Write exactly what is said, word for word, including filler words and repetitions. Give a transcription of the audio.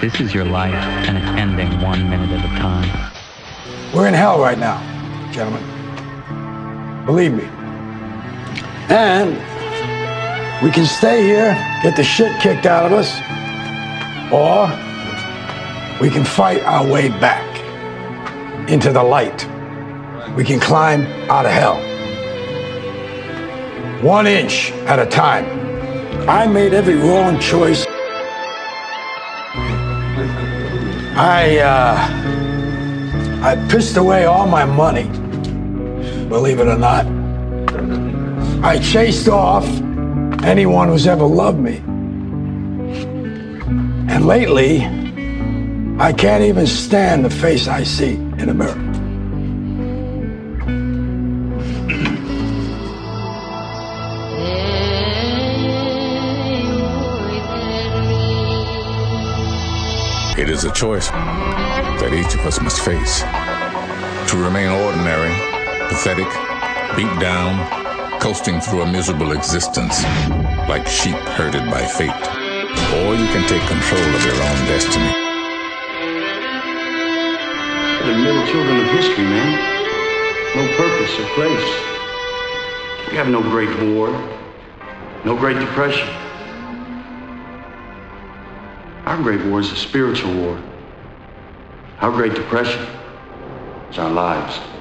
This is your life, and it's ending one minute at a time. We're in hell right now, gentlemen. Believe me. And we can stay here, get the shit kicked out of us, or we can fight our way back into the light. We can climb out of hell. One inch at a time. I made every wrong choice. I, uh, I pissed away all my money, believe it or not. I chased off anyone who's ever loved me. And lately, I can't even stand the face I see in the mirror. It is a choice that each of us must face. To remain ordinary, pathetic, beat down, coasting through a miserable existence, like sheep herded by fate. Or you can take control of your own destiny. We're the middle children of history, man. No purpose or place. We have no Great War, no Great Depression. Our Great War is a spiritual war. Our Great Depression is our lives.